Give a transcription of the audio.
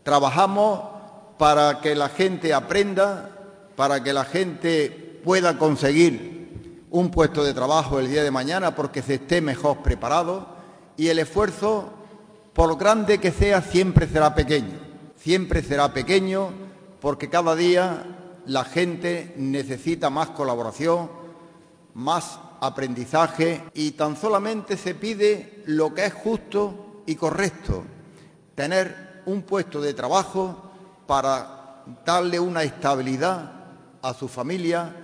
Trabajamos para que la gente aprenda, para que la gente pueda conseguir un puesto de trabajo el día de mañana porque se esté mejor preparado, y el esfuerzo, por grande que sea, siempre será pequeño porque cada día la gente necesita más colaboración, más aprendizaje, y tan solamente se pide lo que es justo y correcto: tener un puesto de trabajo para darle una estabilidad a su familia